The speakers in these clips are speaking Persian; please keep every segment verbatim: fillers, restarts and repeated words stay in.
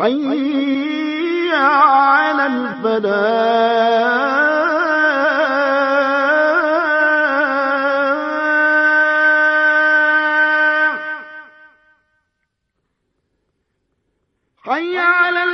حي على الفلاح. حي على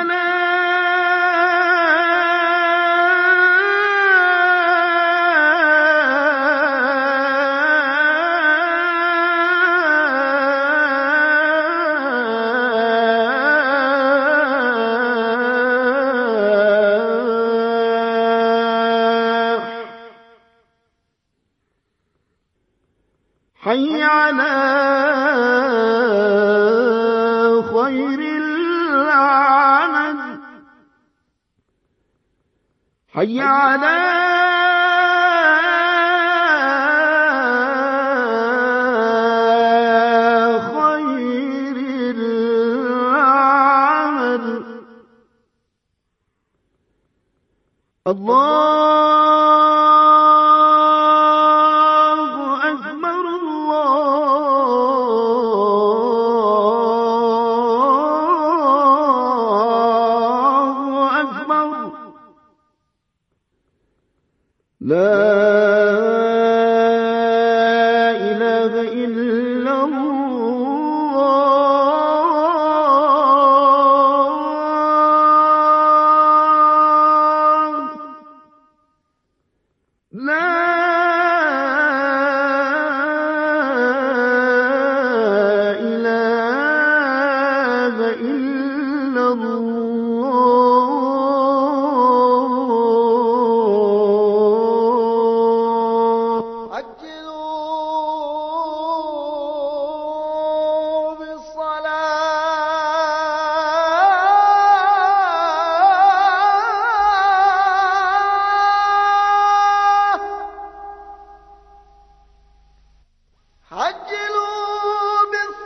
الفلاح. حي على خير العمل. حي على خير العمل. الله أكبر الله أكبر. لا إله إلا الله. لا إله إلا الله. عجلوا بالصلاة. عجلوا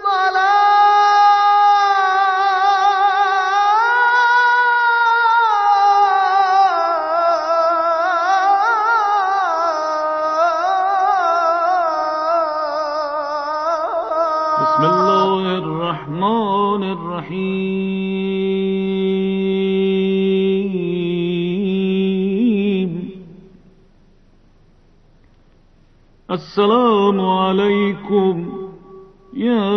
بالصلاة. بسم الله الرحمن الرحيم. السلام عليكم يا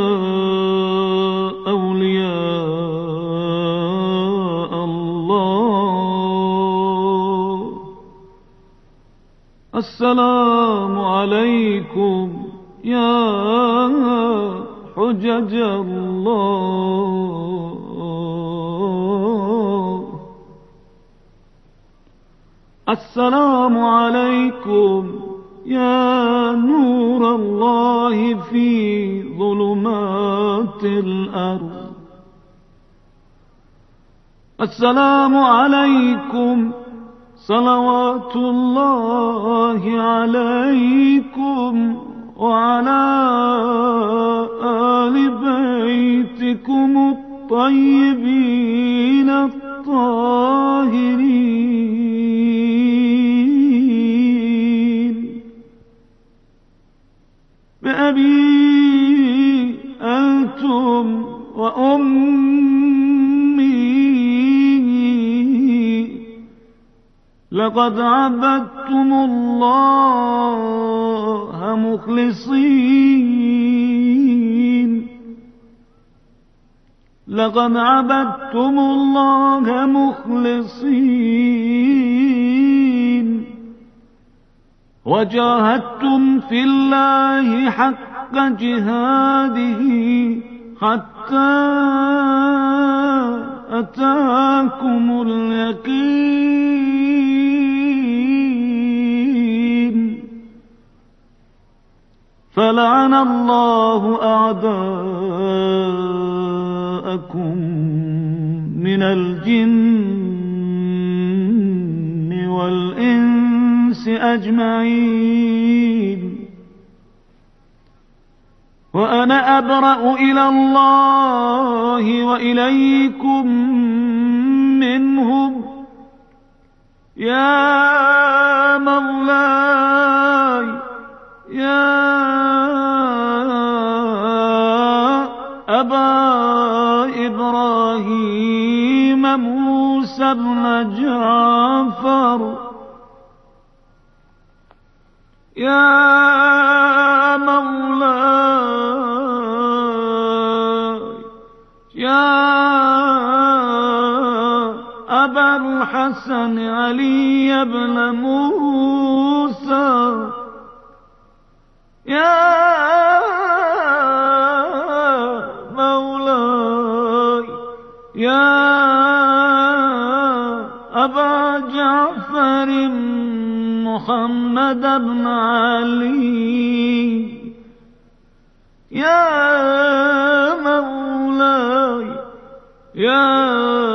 أولياء الله. السلام عليكم يا حجج الله. السلام عليكم يا نور الله في ظلمات الأرض. السلام عليكم صلوات الله عليكم وعلى آل بيتكم الطيبين الطاهرين. بأبي أنتم وأمي لقد عبدتم الله مخلصين. لقد عبدتم الله مخلصين وجاهدتم في الله حق جهاده حتى أتاكم اليقين. فلعن الله أعداءكم من الجن والإنس أجمعين. وأنا أبرأ إلى الله وإليكم منهم. يا مولاي يا أبا إبراهيم موسى بن جعفر يا مولاي يا أبا الحسن علي بن موسى يا مولاي يا أبا جعفر محمد بن علي يا مولاي يا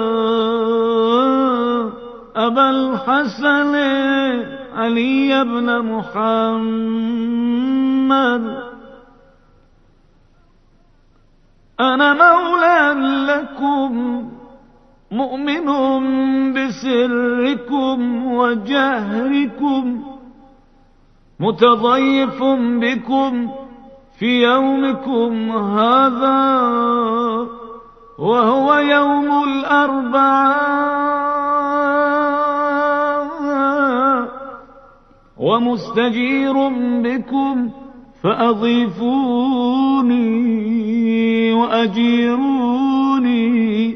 أبا الحسن علي بن محمد أنا مولى لكم مؤمن بسركم وجهركم متضيف بكم في يومكم هذا وهو يوم الأربعاء ومستجير بكم فأضيفوني وأجيروني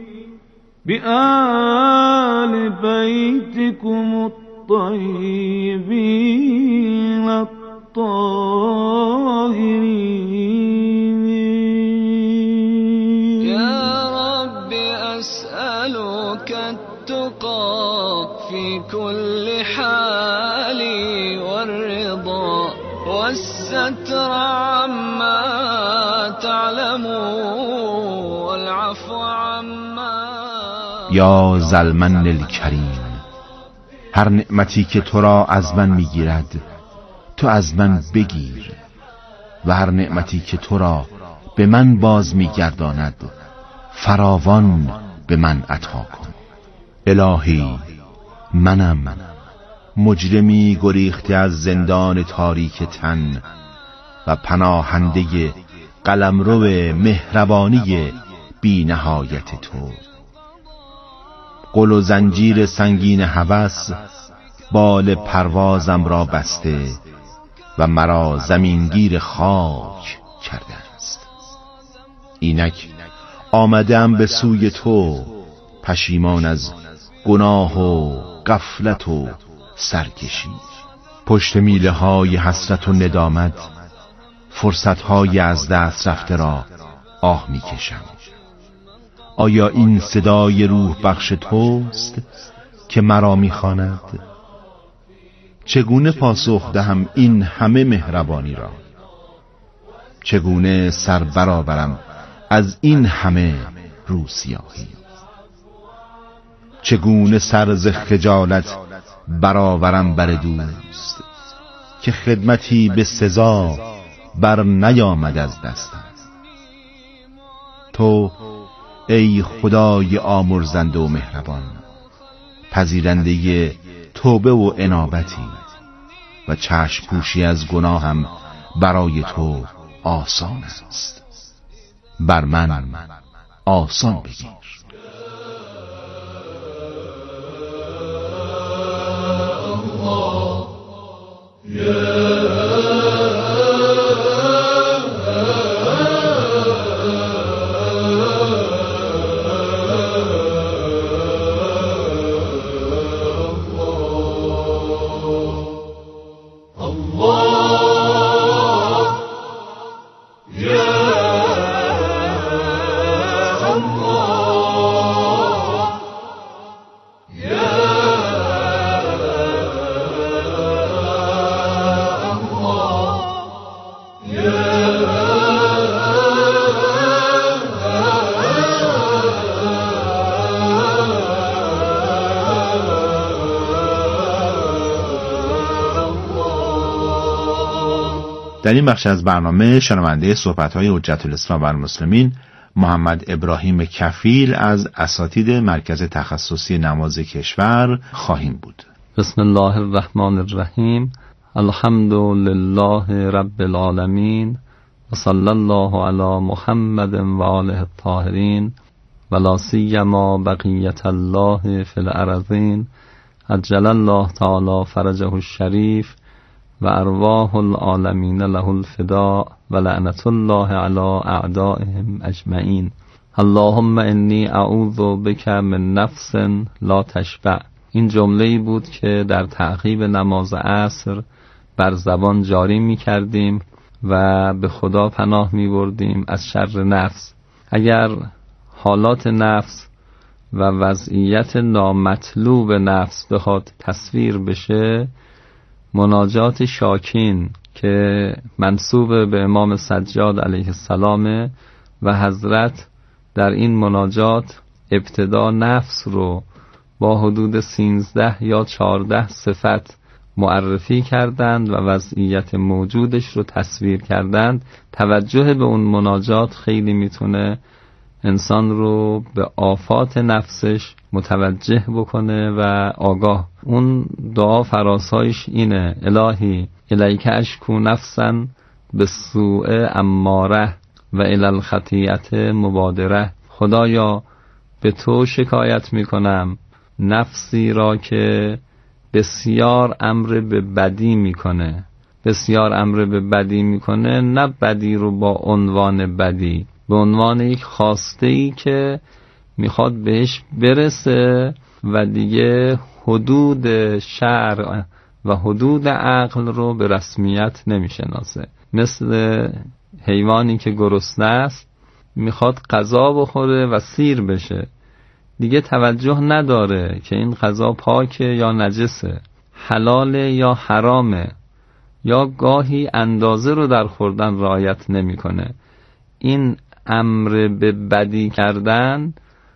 بآل بيتكم الطيبين الطاهرين يا رب أسألك التقى في كل حال والرضا والستر عما تعلم والعفو عما یا ذالمن الکریم، هر نعمتی که تو را از من میگیرد تو از من بگیر و هر نعمتی که تو را به من باز میگرداند فراوان به من عطا کن. الهی منم مجرمی گریخته از زندان تاریک تن و پناهنده قلمرو مهربانی بی نهایت تو. قل و زنجیر سنگین هوس بال پروازم را بسته و مرا زمینگیر خاک کرده است. اینک آمدم به سوی تو پشیمان از گناه و غفلت و سرکشی. پشت میله های حسرت و ندامت فرصت های از دست رفته را آه می کشم. آیا این صدای روح بخش توست که مرا می خواند؟ چگونه پاسخ دهم این همه مهربانی را؟ چگونه سر برآورم از این همه روسیاهی؟ چگونه سر ز خجالت برآورم بر دوست که خدمتی به سزا بر نیامد از دستم؟ تو ای خدای آمرزنده و مهربان، پذیرنده توبه و انابتی و چشم پوشی از گناهم برای تو آسان است. بر من آسان بگیر. در این بخش از برنامه شنونده صحبت‌های حجت الاسلام و المسلمین محمد ابراهیم کفیل از اساتید مرکز تخصصی نماز کشور خواهیم بود. بسم الله الرحمن الرحیم. الحمد لله رب العالمین و صلی الله علی محمد و آله الطاهرین ولا سیما بقیت الله فی الارضین عجل الله تعالی فرجه الشریف و ارواح العالمین له الفداء و لعنت الله علی اعدائهم اجمعین. اللهم انی اعوذ بک من نفس لا تشبع. این جمله‌ای بود که در تعقیب نماز عصر بر زبان جاری می کردیم و به خدا پناه می بردیم از شر نفس. اگر حالات نفس و وضعیت نامطلوب نفس بخواد تصویر بشه، مناجات شاکین که منسوب به امام سجاد علیه السلام و حضرت در این مناجات ابتدا نفس رو با حدود سینزده یا چارده صفت معرفی کردند و وضعیت موجودش رو تصویر کردند. توجه به اون مناجات خیلی میتونه انسان رو به آفات نفسش متوجه بکنه و آگاه. اون دعا فراسایش اینه: الهی الیک اشکو نفسا بالسوء اماره و الی الخطیئت مبادره. خدایا به تو شکایت میکنم نفسی را که بسیار امر به بدی میکنه. بسیار امر به بدی میکنه، نه بدی رو با عنوان بدی، به عنوان یک خواسته‌ای که میخواد بهش برسه و دیگه حدود شرع و حدود عقل رو به رسمیت نمیشناسه. مثل حیوانی که گرسنه است میخواد غذا بخوره و سیر بشه، دیگه توجه نداره که این غذا پاکه یا نجسه، حلاله یا حرامه، یا گاهی اندازه رو در خوردن رعایت نمیکنه. این امر به بدی کردن،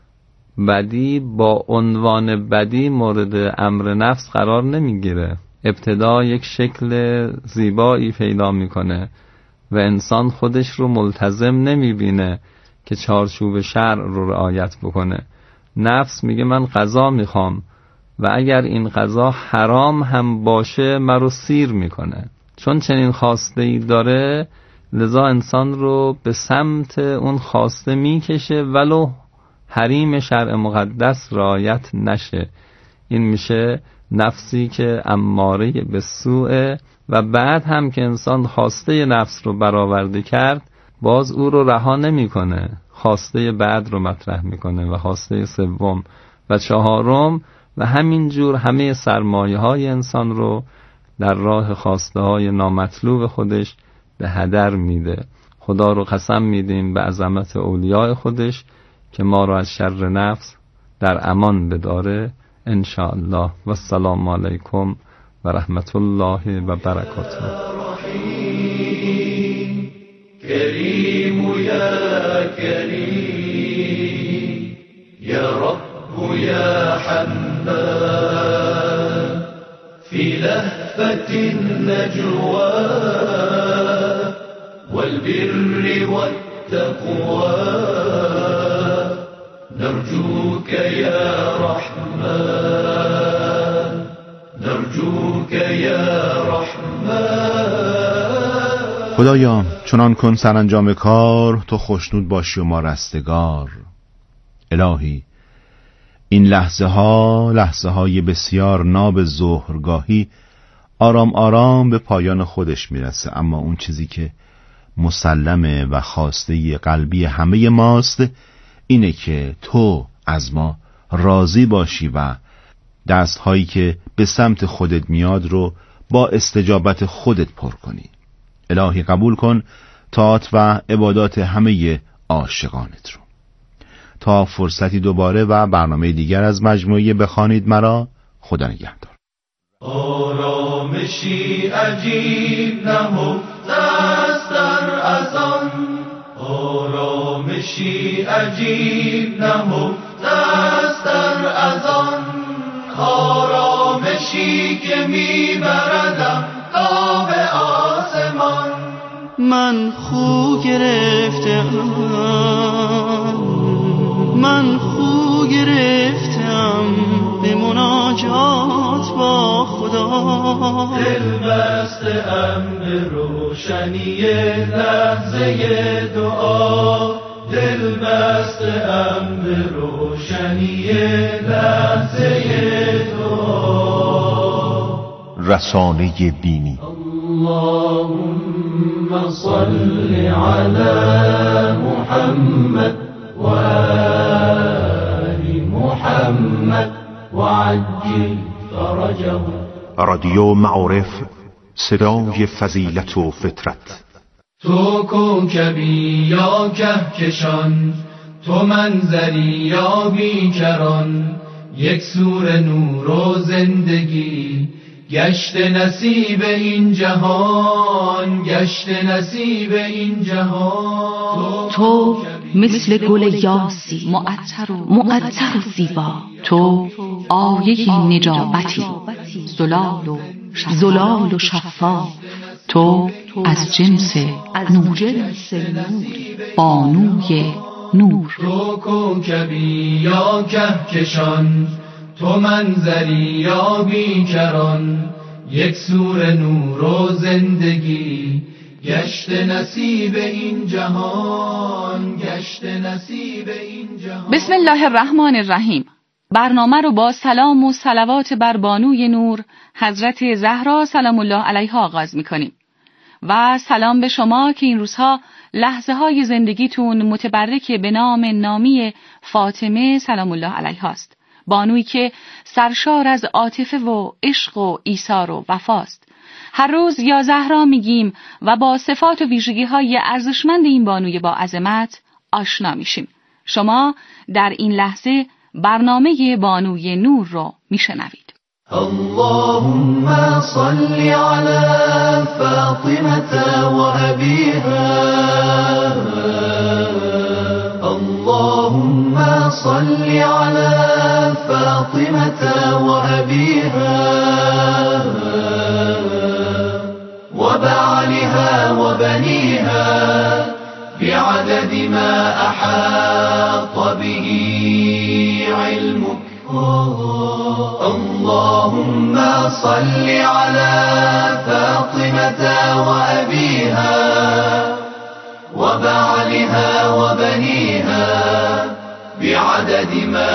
بدی با عنوان بدی مورد امر نفس قرار نمیگیره. ابتدا یک شکل زیبایی پیدا میکنه و انسان خودش رو ملتزم نمیبینه که چارچوب شرع رو رعایت بکنه. نفس میگه من غذا میخوام و اگر این غذا حرام هم باشه مرا سیر میکنه. چون چنین خواسته ای داره، لذا انسان رو به سمت اون خواسته میکشه ولو حریم شرع مقدس رعایت نشه. این میشه نفسی که اماره به سوء. و بعد هم که انسان خواسته نفس رو برآورده کرد، باز او رو رها نمیکنه، خواسته بعد رو مطرح میکنه و خواسته سوم و چهارم و همین جور همه سرمایه های انسان رو در راه خواسته های نامطلوب خودش به هدر میده. خدا رو قسم میدیم به عظمت اولیاء خودش که ما رو از شر نفس در امان بداره انشاءالله. و السلام علیکم و رحمت الله و برکاته. كريم يا كريم يا رب يا حنان في لهفة النجوى والبر والتقوى نرجوك يا رحمن نرجوك يا رحمن. خدایا چنان کن سرانجام کار تو خوشنود باشی و ما رستگار. الهی این لحظه ها لحظه های بسیار ناب ظهرگاهی آرام آرام به پایان خودش میرسه، اما اون چیزی که مسلمه و خواسته قلبی همه ماست اینه که تو از ما راضی باشی و دستهایی که به سمت خودت میاد رو با استجابت خودت پر کنی. الهی قبول کن طاعت و عبادات همه عاشقانت رو. تا فرصتی دوباره و برنامه دیگر از مجموعه بخوانید مرا، خدا نگهدار. آرامشی عجیب نهفته است در اذان، آرامشی عجیب نهفته است در اذان، آرامشی که میبردم تا به آسمان. من خو گرفتم من خو گرفتم به مناجات با خدا، دل بسته ام به روشنی لحظه دعا، دل بسته‌ام به روشنی لحظه دعا. رسانه دینی. اللهم صل علی محمد و آل محمد و عجل فرجه. رادیو معارف، صدای فضیلت و فطرت. تو کوکبی یا کهکشان، تو منظری یا بیکران، یک سور نور و زندگی، گشت نصیب این جهان، گشت نصیب این جهان. تو مثل گل یاسی معطر و معطر و زیبا، تو آیه نجابتی، زلال و زلال و شفا، تو از جنس نور، بانوی نور. تو کوکبی یا کهکشان، تو منظری یا بیکران، یک سور نور و زندگی، گشت نصیب این جهان، گشت نصیب این جهان. بسم الله الرحمن الرحیم. برنامه رو با سلام و صلوات بر بانوی نور حضرت زهرا سلام الله علیها آغاز می‌کنیم و سلام به شما که این روزها لحظه های زندگیتون متبرک به نام نامی فاطمه سلام الله علیها است، بانویی که سرشار از عاطفه و عشق و ایثار و وفاست. هر روز یا زهرا میگیم و با صفات و ویژگی های ارزشمند این بانوی با عظمت آشنا میشیم. شما در این لحظه برنامه بانوی نور رو میشنوید. اللهم صل على فاطمة و أبيها، اللهم صل على فاطمة و أبيها و بعلها و بنيها بعدد ما أحاط به علمك. اللهم صل على فاطمة و أبيها و بعلها و بنيها بعدد ما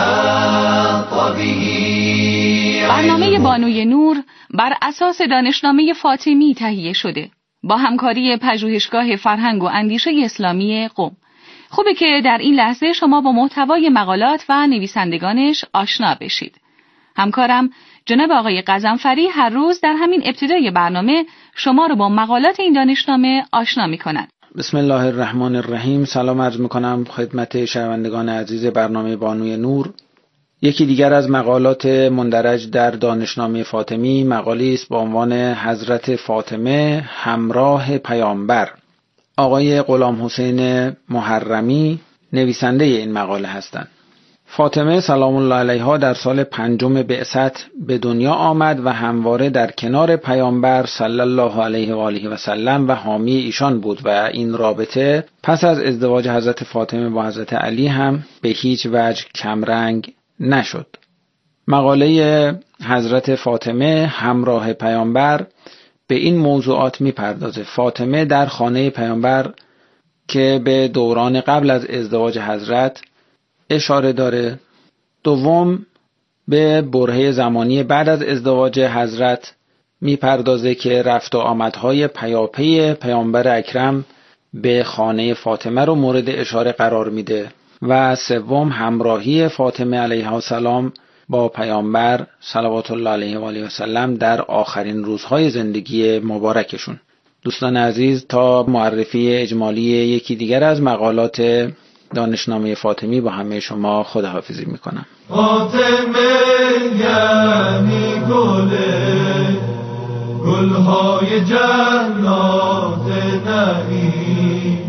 احاط به. برنامه بانوی نور بر اساس دانشنامه فاطمی تهیه شده با همکاری پژوهشگاه فرهنگ و اندیشه اسلامی قم. خوبه که در این لحظه شما با محتوای مقالات و نویسندگانش آشنا بشید. همکارم جناب آقای قزنفری هر روز در همین ابتدای برنامه شما رو با مقالات این دانشنامه آشنا می‌کند. بسم الله الرحمن الرحیم. سلام عرض میکنم خدمت شنوندگان عزیز برنامه بانوی نور. یکی دیگر از مقالات مندرج در دانشنامه فاطمی مقالی است با عنوان حضرت فاطمه همراه پیامبر. آقای غلام حسین محرمی نویسنده این مقاله هستند. فاطمه سلام الله علیها در سال پنجم بعثت به دنیا آمد و همواره در کنار پیامبر صلی الله علیه و آله و سلم و حامی ایشان بود و این رابطه پس از ازدواج حضرت فاطمه با حضرت علی هم به هیچ وجه کمرنگ نشد. مقاله حضرت فاطمه همراه پیامبر به این موضوعات میپردازه. فاطمه در خانه پیامبر که به دوران قبل از ازدواج حضرت اشاره داره. دوم به برهه زمانی بعد از ازدواج حضرت میپردازه که رفت و آمدهای پیاپی پیامبر اکرم به خانه فاطمه رو مورد اشاره قرار میده. و سوم همراهی فاطمه علیها السلام با پیامبر صلوات الله علیه و آله و سلم در آخرین روزهای زندگی مبارکشون. دوستان عزیز، تا معرفی اجمالی یکی دیگر از مقالات دانشنامه فاطمی با همه شما خداحافظی میکنم. فاطمه یعنی گله، گلهای جنات نعیم،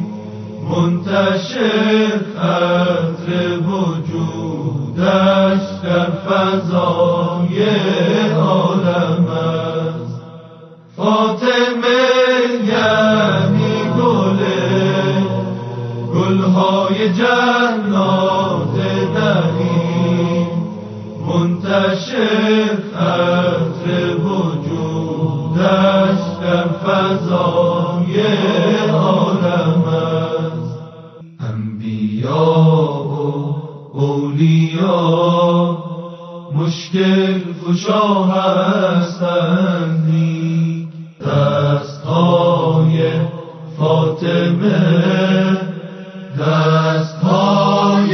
منتشر عطر وجودش در فضای عالم است. فاطمه یعنی گله، گلهای جنات نعیم، منتشر عطر وجودش در فضای عالم است. مشکل کشا هستندی، دستهای فاطمه، دستهای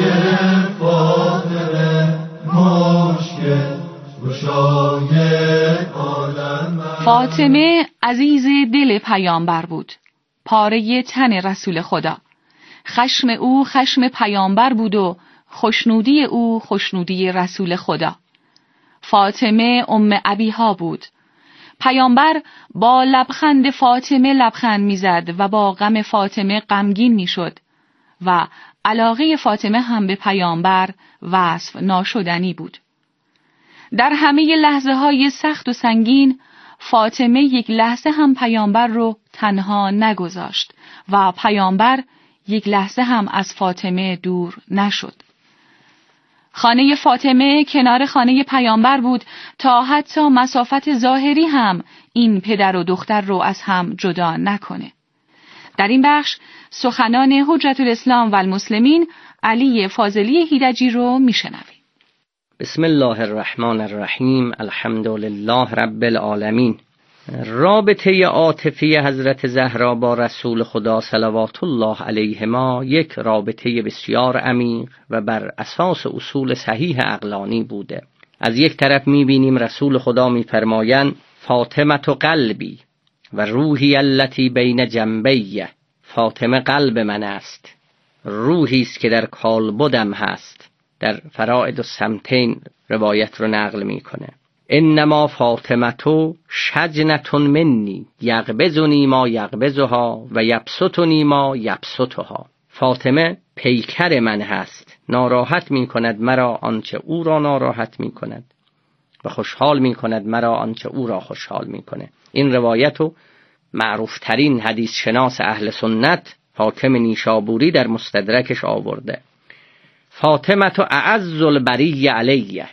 فاطمه، مشکل کشای عالم. فاطمه عزیز دل پیامبر بود، پاره تن رسول خدا. خشم او خشم پیامبر بود و خوشنودی او خوشنودی رسول خدا. فاطمه ام ابیها بود. پیامبر با لبخند فاطمه لبخند میزد و با غم فاطمه غمگین میشد و علاقه فاطمه هم به پیامبر وصف ناشدنی بود. در همه لحظه های سخت و سنگین فاطمه یک لحظه هم پیامبر رو تنها نگذاشت و پیامبر یک لحظه هم از فاطمه دور نشد. خانه فاطمه کنار خانه پیامبر بود تا حتی مسافت ظاهری هم این پدر و دختر رو از هم جدا نکنه. در این بخش سخنان حجت الاسلام و المسلمین علی فاضلی هیدجی رو میشنویم. بسم الله الرحمن الرحیم. الحمد لله رب العالمین. رابطه عاطفی حضرت زهرا با رسول خدا صلوات الله علیهما یک رابطه بسیار عمیق و بر اساس اصول صحیح عقلانی بوده. از یک طرف می‌بینیم رسول خدا می‌فرمایند فاطمه قلبی و روحی التي بین جنبی. فاطمه قلب من است، روحی است که در کالبدم هست. در فرائد السمتین روایت رو نقل میکنه. انما فاطمه شجنة منی یقبضنی ما یقبضها و یبسطنی ما یبسطها. فاطمه پیکر من هست، ناراحت میکند مرا آنچه او را ناراحت میکند و خوشحال میکند مرا آنچه او را خوشحال میکنه. این روایتو معروف ترین حدیث شناس اهل سنت حاکم نیشابوری در مستدرکش آورده. فاطمه اعز البریه علیه،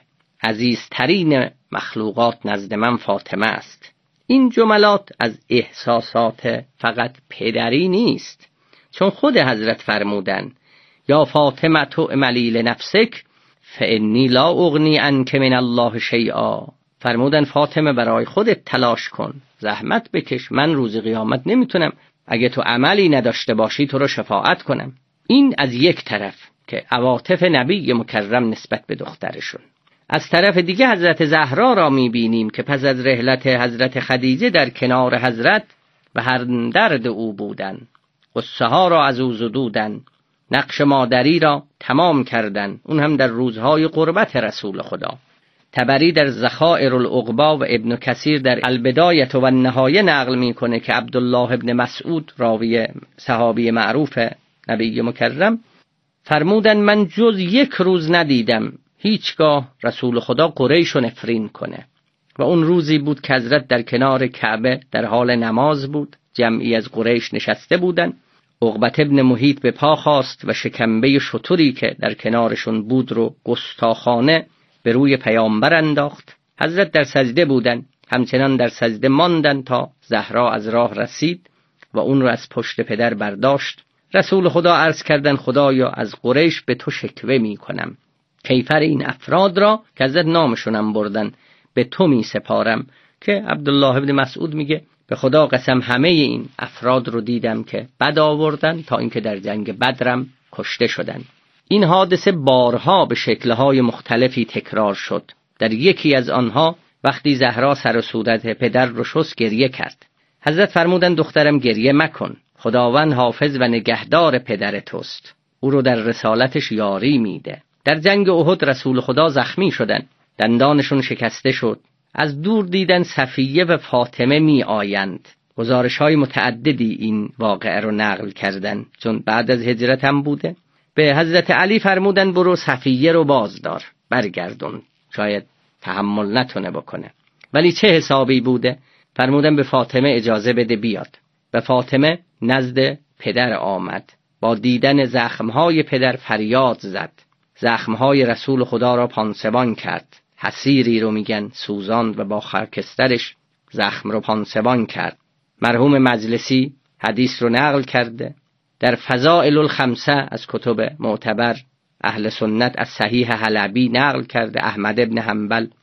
عزیزترین مخلوقات نزد من فاطمه است. این جملات از احساسات فقط پدری نیست، چون خود حضرت فرمودن یا فاطمه تو اعملی لنفسک فانی لا اغنی عنک من الله شیئا. فرمودن فاطمه برای خودت تلاش کن، زحمت بکش، من روز قیامت نمیتونم اگه تو عملی نداشته باشی تو رو شفاعت کنم. این از یک طرف که عواطف نبی مکرم نسبت به دخترشون. از طرف دیگه حضرت زهرا را میبینیم که پس از رحلت حضرت خدیجه در کنار حضرت و هر درد او بودن، غصه ها را از او زدودن، نقش مادری را تمام کردن، اون هم در روزهای قربت رسول خدا. تبری در ذخائر العقبا و ابن کثیر در البدایه و النهایه نقل میکنه که عبدالله ابن مسعود راوی صحابی معروف نبی مکرم فرمودن من جز یک روز ندیدم هیچگاه رسول خدا قریش رو نفرین کنه و اون روزی بود که حضرت در کنار کعبه در حال نماز بود. جمعی از قریش نشسته بودن. عقبت ابن محیط به پا خواست و شکمبه شتری که در کنارشون بود رو گستاخانه به روی پیامبر انداخت. حضرت در سجده بودن، همچنان در سجده ماندن تا زهرا از راه رسید و اون رو از پشت پدر برداشت. رسول خدا عرض کردن خدایا از قریش به تو شکوه می کنم، کیفر این افراد را که حضرت نامشونم بردن به تو می سپارم. که عبدالله ابن مسعود میگه به خدا قسم همه این افراد رو دیدم که بد آوردن تا اینکه در جنگ بدرم کشته شدن. این حادثه بارها به شکل‌های مختلفی تکرار شد. در یکی از آنها وقتی زهرا سر و صورت پدر رو شست گریه کرد. حضرت فرمودن دخترم گریه مکن، خداوند حافظ و نگهدار پدر توست، او رو در رسالتش یاری میده. در جنگ احد رسول خدا زخمی شدن، دندانشون شکسته شد. از دور دیدن صفیه و فاطمه می آیند. گزارش‌های متعددی این واقعه رو نقل کردن، چون بعد از هجرت هم بوده. به حضرت علی فرمودن برو صفیه رو بازدار، برگردون، شاید تحمل نتونه بکنه. ولی چه حسابی بوده؟ فرمودن به فاطمه اجازه بده بیاد. به فاطمه نزد پدر آمد، با دیدن زخم‌های پدر فریاد زد، زخم‌های رسول خدا را پانسبان کرد. حسیری رو میگن سوزاند و با خاکسترش زخم رو پانسبان کرد. مرحوم مجلسی حدیث رو نقل کرده. در فضائل الخمسه از کتب معتبر اهل سنت از صحیح حلبی نقل کرده. احمد ابن حنبل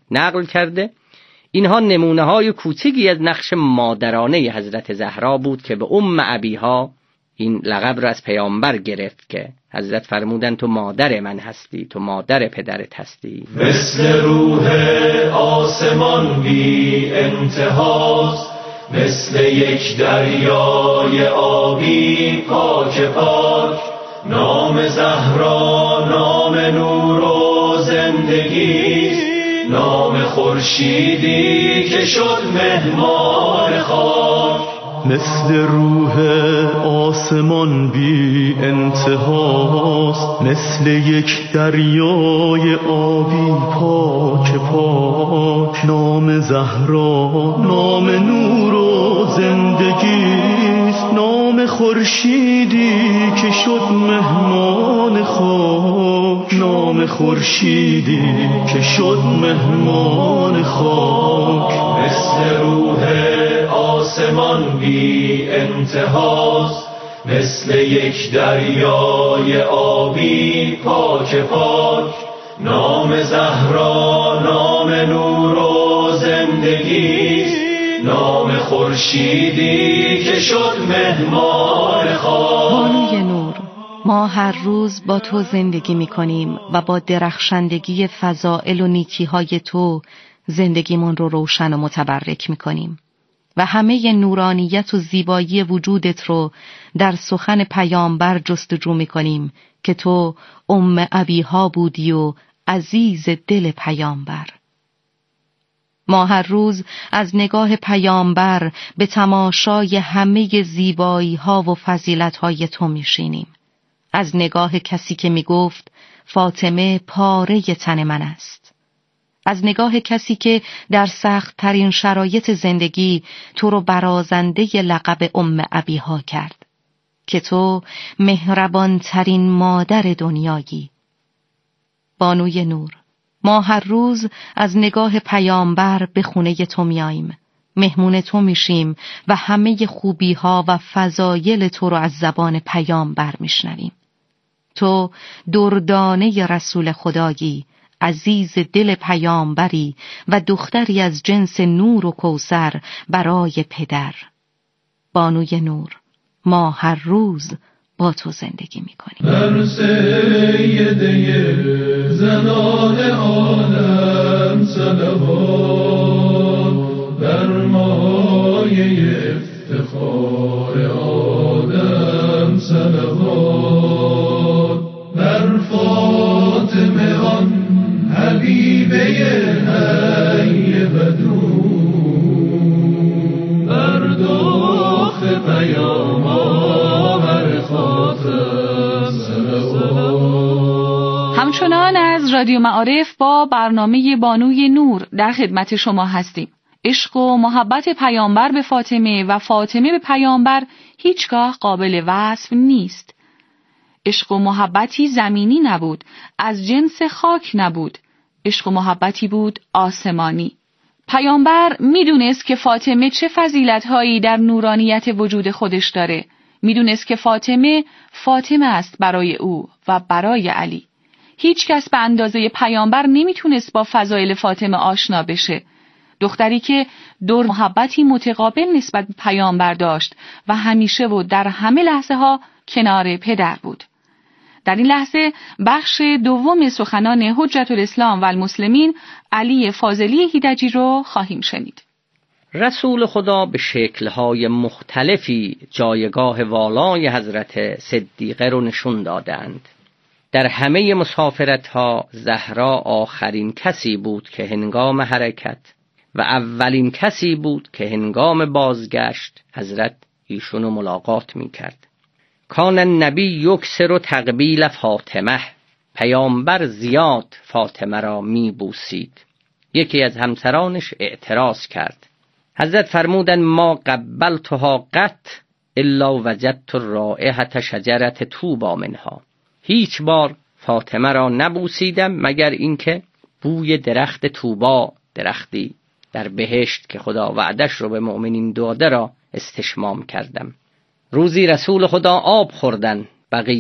نقل کرده. اینها نمونه های کوچیکی از نقش مادرانه حضرت زهرا بود که به ام ابیها این لقب را از پیامبر گرفت که حضرت فرمودن تو مادر من هستی، تو مادر پدرت هستی. مثل روح آسمان بی انتهاست، مثل یک دریای آبی پاک پاک. نام زهرا نام نور و زندگی، نام خورشیدی که شد مهمان خاک. مثل روح آسمان بی انتهاست، مثل یک دریای آبی پاک پاک. نام زهرا نام نور و زندگیست، نام خورشیدی که شد مهمان خاک. نام خورشیدی که شد مهمان خاک. مثل روح آسمان بی انتهاست، مثل یک دریای آبی پاک پاک. نام زهرا نام نور و زندگیست، نام خورشیدی که شد مهمان خاک. بانوی نور، ما هر روز با تو زندگی می کنیم و با درخشندگی فضائل و نیکی‌های تو زندگیمون رو روشن و متبرک می کنیم و همه نورانیت و زیبایی وجودت رو در سخن پیامبر جستجو می کنیم که تو ام ابیها بودی و عزیز دل پیامبر. ما هر روز از نگاه پیامبر به تماشای همه زیبایی ها و فضیلت های تو میشینیم. از نگاه کسی که می گفت فاطمه پاره تن من است. از نگاه کسی که در سخت ترین شرایط زندگی تو رو برازنده لقب ام ابیها کرد که تو مهربان ترین مادر دنیایی. بانوی نور، ما هر روز از نگاه پیامبر به خونه تو میاییم، مهمون تو میشیم و همه خوبی ها و فضایل تو رو از زبان پیامبر میشنویم. تو دردانه رسول خدایی، عزیز دل پیامبری و دختری از جنس نور و کوثر برای پدر. بانوی نور، ما هر روز با تو زندگی میکنیم. بر سیده زنان عالم صلوات، بر مایه افتخار آدم صلوات، بر فاطمه آن حبیبه حی بدون، بر داخ پیام آور خاتم صلوات. همچنان از رادیو معارف با برنامه بانوی نور در خدمت شما هستیم. عشق و محبت پیامبر به فاطمه و فاطمه به پیامبر هیچگاه قابل وصف نیست. عشق و محبتی زمینی نبود، از جنس خاک نبود. عشق و محبتی بود آسمانی. پیامبر میدونست که فاطمه چه فضیلت‌هایی در نورانیت وجود خودش داره. میدونست که فاطمه فاطمه است برای او و برای علی. هیچ کس به اندازه پیامبر نمیتونست با فضایل فاطمه آشنا بشه. دختری که دور محبتی متقابل نسبت به پیامبر داشت و همیشه و در همه لحظه ها کنار پدر بود. در این لحظه بخش دوم سخنان حجت الاسلام و المسلمین علی فاضلی هیدجی رو خواهیم شنید. رسول خدا به شکل‌های مختلفی جایگاه والای حضرت صدیقه رو نشون دادند. در همه مسافرت‌ها زهرا آخرین کسی بود که هنگام حرکت و اولین کسی بود که هنگام بازگشت حضرت ایشونو ملاقات می‌کرد. کان النبی یکثر تقبیل فاطمه، پیامبر زیاد فاطمه را میبوسید. یکی از همسرانش اعتراض کرد. حضرت فرمودند ما قبلتها قط الا وجدت رائحة شجرة طوبی منها. هیچ بار فاطمه را نبوسیدم مگر اینکه بوی درخت طوبا، درختی در بهشت که خدا وعدش رو به مؤمنین داده را استشمام کردم. روزی رسول خدا آب خوردن، بقیه